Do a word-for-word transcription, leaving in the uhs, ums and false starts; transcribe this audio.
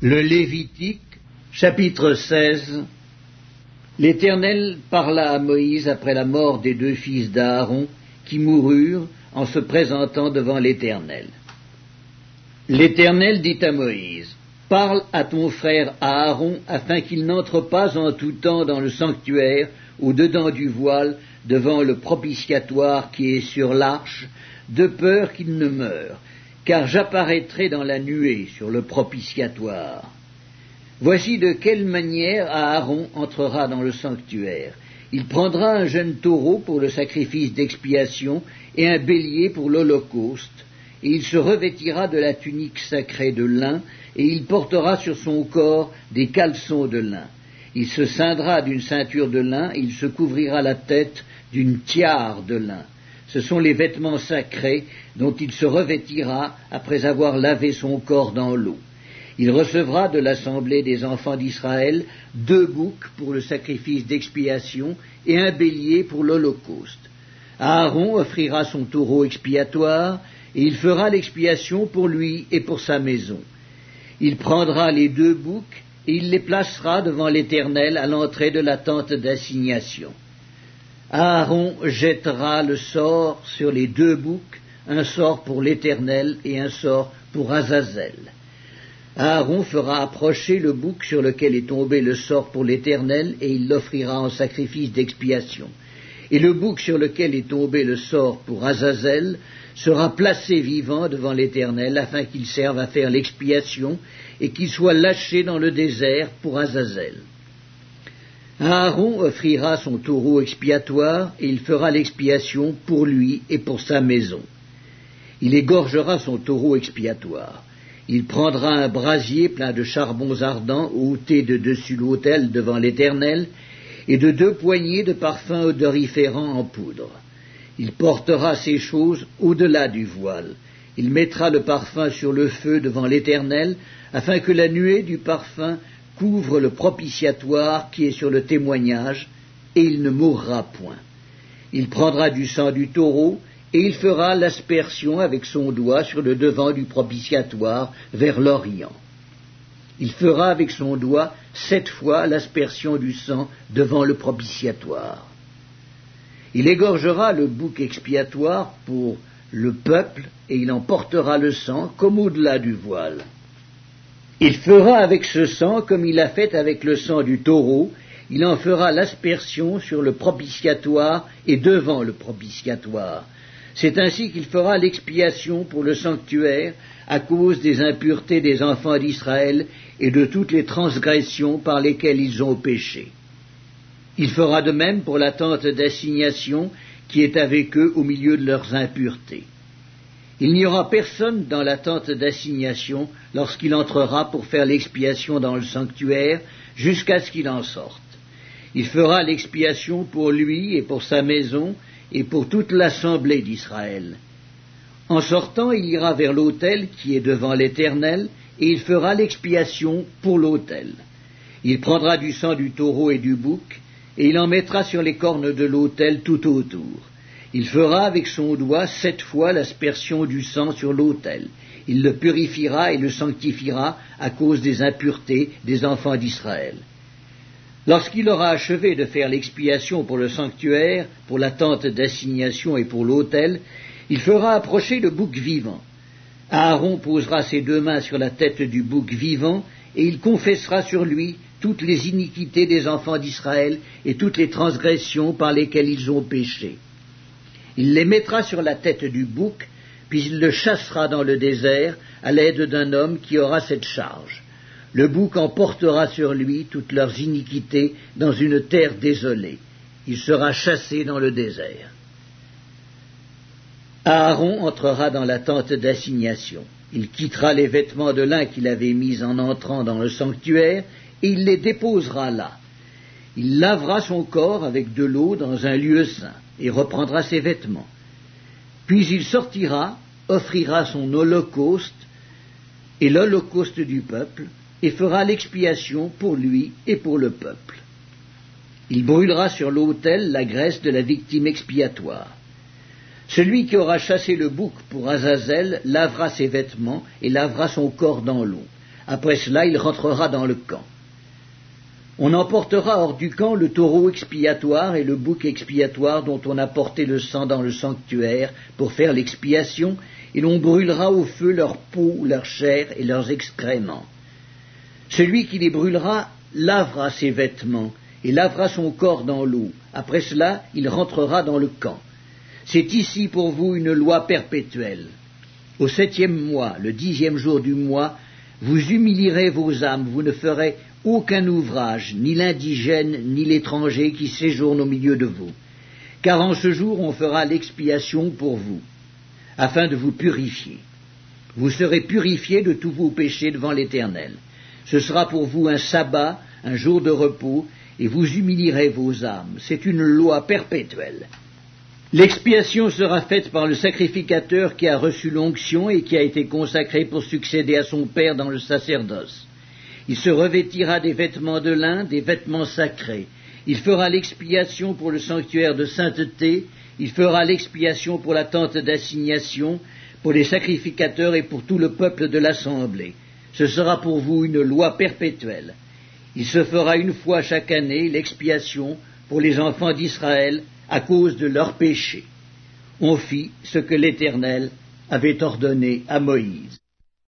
Le Lévitique, chapitre seize. L'Éternel parla à Moïse après la mort des deux fils d'Aaron, qui moururent en se présentant devant l'Éternel. L'Éternel dit à Moïse, « Parle à ton frère Aaron, afin qu'il n'entre pas en tout temps dans le sanctuaire, au-dedans du voile, devant le propitiatoire qui est sur l'arche, de peur qu'il ne meure, car j'apparaîtrai dans la nuée sur le propitiatoire. Voici de quelle manière Aaron entrera dans le sanctuaire. Il prendra un jeune taureau pour le sacrifice d'expiation et un bélier pour l'holocauste, et il se revêtira de la tunique sacrée de lin, et il portera sur son corps des caleçons de lin. Il se ceindra d'une ceinture de lin, et il se couvrira la tête d'une tiare de lin. Ce sont les vêtements sacrés dont il se revêtira après avoir lavé son corps dans l'eau. Il recevra de l'assemblée des enfants d'Israël deux boucs pour le sacrifice d'expiation et un bélier pour l'holocauste. Aaron offrira son taureau expiatoire, et il fera l'expiation pour lui et pour sa maison. Il prendra les deux boucs, et il les placera devant l'Éternel à l'entrée de la tente d'assignation. Aaron jettera le sort sur les deux boucs, un sort pour l'Éternel et un sort pour Azazel. Aaron fera approcher le bouc sur lequel est tombé le sort pour l'Éternel, et il l'offrira en sacrifice d'expiation. Et le bouc sur lequel est tombé le sort pour Azazel sera placé vivant devant l'Éternel, afin qu'il serve à faire l'expiation, et qu'il soit lâché dans le désert pour Azazel. Aaron offrira son taureau expiatoire, et il fera l'expiation pour lui et pour sa maison. Il égorgera son taureau expiatoire. Il prendra un brasier plein de charbons ardents ôtés de dessus l'autel devant l'Éternel, et de deux poignées de parfums odoriférants en poudre. Il portera ces choses au-delà du voile. Il mettra le parfum sur le feu devant l'Éternel, afin que la nuée du parfum couvre le propitiatoire qui est sur le témoignage, et il ne mourra point. Il prendra du sang du taureau, et il fera l'aspersion avec son doigt sur le devant du propitiatoire vers l'Orient. Il fera avec son doigt sept fois l'aspersion du sang devant le propitiatoire. Il égorgera le bouc expiatoire pour le peuple, et il en portera le sang comme au-delà du voile. Il fera avec ce sang comme il a fait avec le sang du taureau, il en fera l'aspersion sur le propitiatoire et devant le propitiatoire. C'est ainsi qu'il fera l'expiation pour le sanctuaire à cause des impuretés des enfants d'Israël et de toutes les transgressions par lesquelles ils ont péché. Il fera de même pour la tente d'assignation qui est avec eux au milieu de leurs impuretés. Il n'y aura personne dans la tente d'assignation lorsqu'il entrera pour faire l'expiation dans le sanctuaire jusqu'à ce qu'il en sorte. Il fera l'expiation pour lui et pour sa maison et pour toute l'assemblée d'Israël. En sortant, il ira vers l'autel qui est devant l'Éternel, et il fera l'expiation pour l'autel. Il prendra du sang du taureau et du bouc, et il en mettra sur les cornes de l'autel tout autour. Il fera avec son doigt sept fois l'aspersion du sang sur l'autel. Il le purifiera et le sanctifiera à cause des impuretés des enfants d'Israël. Lorsqu'il aura achevé de faire l'expiation pour le sanctuaire, pour la tente d'assignation et pour l'autel, il fera approcher le bouc vivant. Aaron posera ses deux mains sur la tête du bouc vivant, et il confessera sur lui toutes les iniquités des enfants d'Israël et toutes les transgressions par lesquelles ils ont péché. Il les mettra sur la tête du bouc, puis il le chassera dans le désert à l'aide d'un homme qui aura cette charge. Le bouc emportera sur lui toutes leurs iniquités dans une terre désolée. Il sera chassé dans le désert. Aaron entrera dans la tente d'assignation. Il quittera les vêtements de lin qu'il avait mis en entrant dans le sanctuaire, et il les déposera là. Il lavera son corps avec de l'eau dans un lieu saint, et reprendra ses vêtements. Puis il sortira, offrira son holocauste, et l'holocauste du peuple, et fera l'expiation pour lui et pour le peuple. Il brûlera sur l'autel la graisse de la victime expiatoire. Celui qui aura chassé le bouc pour Azazel lavera ses vêtements et lavera son corps dans l'eau. Après cela, il rentrera dans le camp. On emportera hors du camp le taureau expiatoire et le bouc expiatoire dont on a porté le sang dans le sanctuaire pour faire l'expiation, et l'on brûlera au feu leur peau, leur chair et leurs excréments. Celui qui les brûlera lavera ses vêtements et lavera son corps dans l'eau. Après cela, il rentrera dans le camp. C'est ici pour vous une loi perpétuelle. Au septième mois, le dixième jour du mois, vous humilierez vos âmes, vous ne ferez aucun ouvrage, ni l'indigène, ni l'étranger qui séjourne au milieu de vous. Car en ce jour on fera l'expiation pour vous, afin de vous purifier. Vous serez purifiés de tous vos péchés devant l'Éternel. Ce sera pour vous un sabbat, un jour de repos, et vous humilierez vos âmes. C'est une loi perpétuelle. L'expiation sera faite par le sacrificateur qui a reçu l'onction et qui a été consacré pour succéder à son père dans le sacerdoce. Il se revêtira des vêtements de lin, des vêtements sacrés. Il fera l'expiation pour le sanctuaire de sainteté, il fera l'expiation pour la tente d'assignation, pour les sacrificateurs et pour tout le peuple de l'assemblée. Ce sera pour vous une loi perpétuelle. Il se fera une fois chaque année l'expiation pour les enfants d'Israël à cause de leurs péchés. On fit ce que l'Éternel avait ordonné à Moïse.